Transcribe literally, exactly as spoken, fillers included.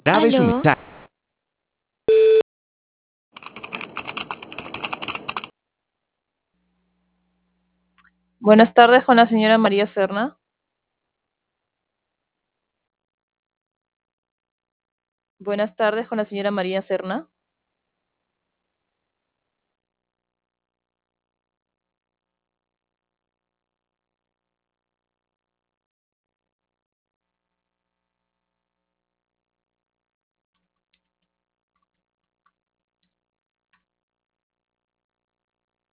Grabe su Aló, mensaje. Buenas tardes con la señora María Serna. Buenas tardes con la señora María Serna.